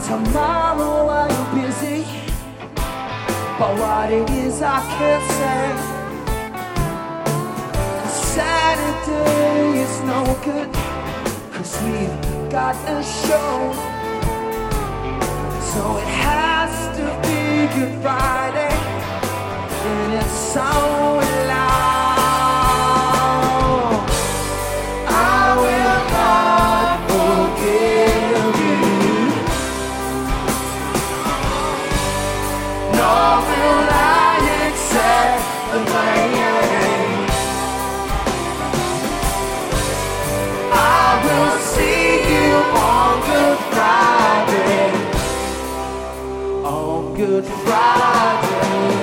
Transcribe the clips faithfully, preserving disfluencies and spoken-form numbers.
tomorrow while you're busy, but what it is I can't say. Saturday is no good, cause we've got a show. So it has to be Good Friday, and it's so loud. I will not forgive you, nor will I accept the blame. I will see you on Good Friday, on Good Friday.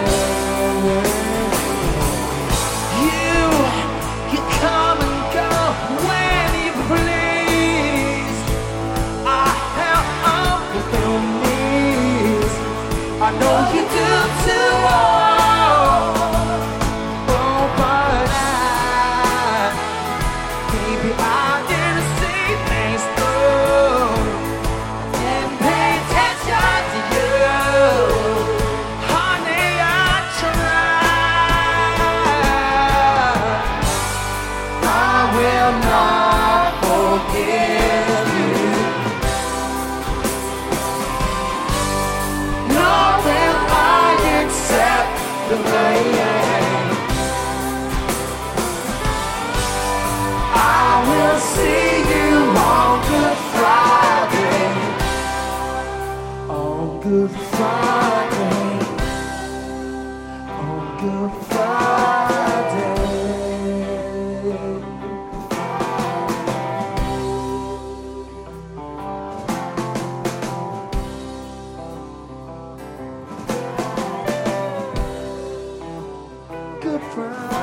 You, you come and go when you please. I help up with your knees. I know you do too. Oh, but I, maybe I didn't see things through and pay attention to you. Honey, I tried. I will not forgive you, nor will I accept the blame. I will see you on Good Friday, on Good Friday, on Good Friday. Good Friday.